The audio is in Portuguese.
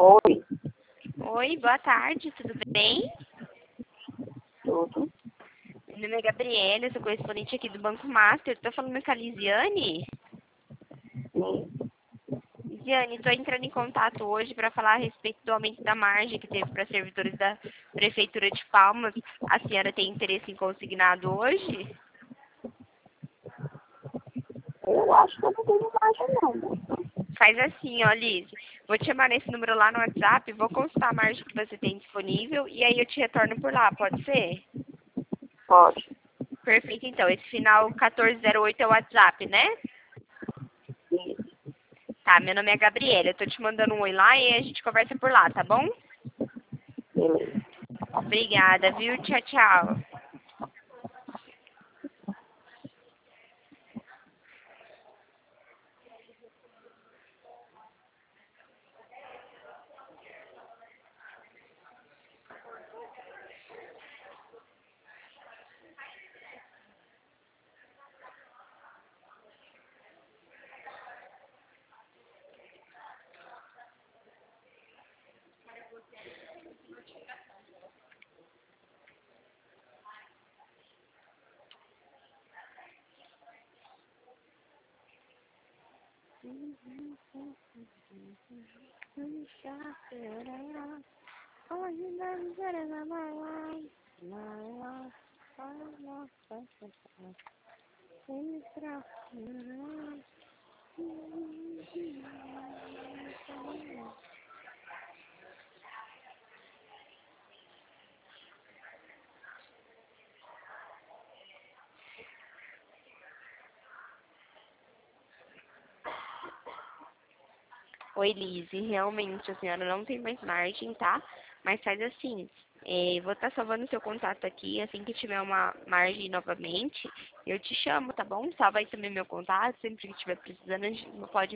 Oi, Oi, boa tarde, tudo bem? tudo. Meu nome é Gabriela, eu sou correspondente aqui do Banco Master. Tô falando com a Lisiane. Sim. Lisiane, estou entrando em contato hoje para falar a respeito do aumento da margem que teve para servidores da Prefeitura de Palmas. A senhora tem interesse em consignado hoje? Eu acho que eu não tenho margem não, moça. Faz assim, ó, Liz. Vou te chamar nesse número lá no WhatsApp, vou consultar a margem que você tem disponível e aí eu te retorno por lá, pode ser? Pode. Perfeito, então. Esse final 1408 é o WhatsApp, né? Isso. Tá, meu nome é Gabriela. Eu tô te mandando um oi lá e a gente conversa por lá, tá bom? Beleza. Obrigada, viu? Tchau, tchau. Oi, Liz. Realmente a senhora não tem mais margem, tá? Mas faz assim. Vou estar salvando seu contato aqui. Assim que tiver uma margem novamente, eu te chamo, tá bom? Salva aí também meu contato. Sempre que estiver precisando, a gente pode